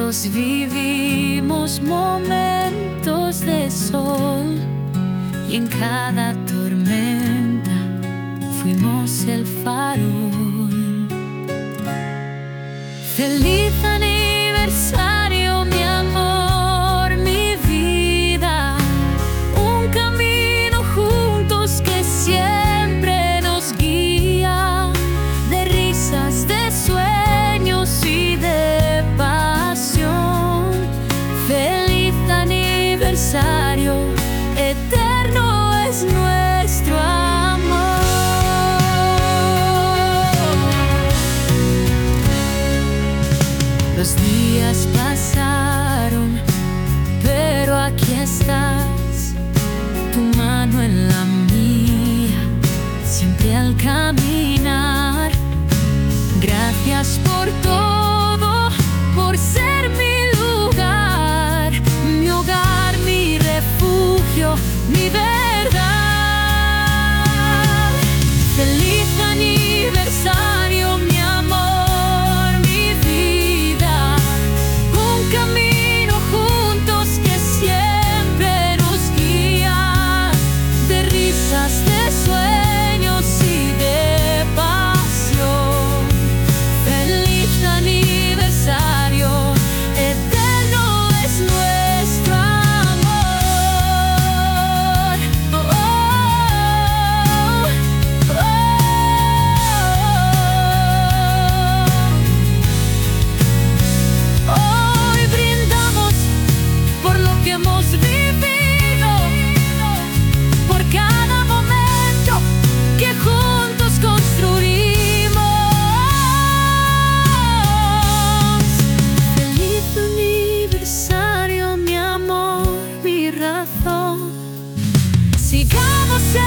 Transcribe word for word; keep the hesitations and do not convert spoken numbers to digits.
Juntos vivimos momentos de sol y en cada tormenta fuimos el farol. Feliz aniversario, mi amor, mi vida, un camino juntos que siempre nos guía, de risas, de sueños y de pasión. Feliz aniversario, eterno es nuestro amor. Los días pasaron, pero aquí estás, tu mano en la mía, siempre al caminar. Gracias por todo, por ser mi lugar, mi hogar, mi refugio, mi verdad. Feliz aniversario, mi amor, mi vida, un camino juntos que siempre nos guía, de risas, de sueños y de pasión. Feliz aniversario, eterno es nuestro amor. Oh, oh, oh. Hoy brindamos por lo que hemos vivido, por cada momento que juntos construimos. Feliz aniversario, mi amor, mi razón. Sigamos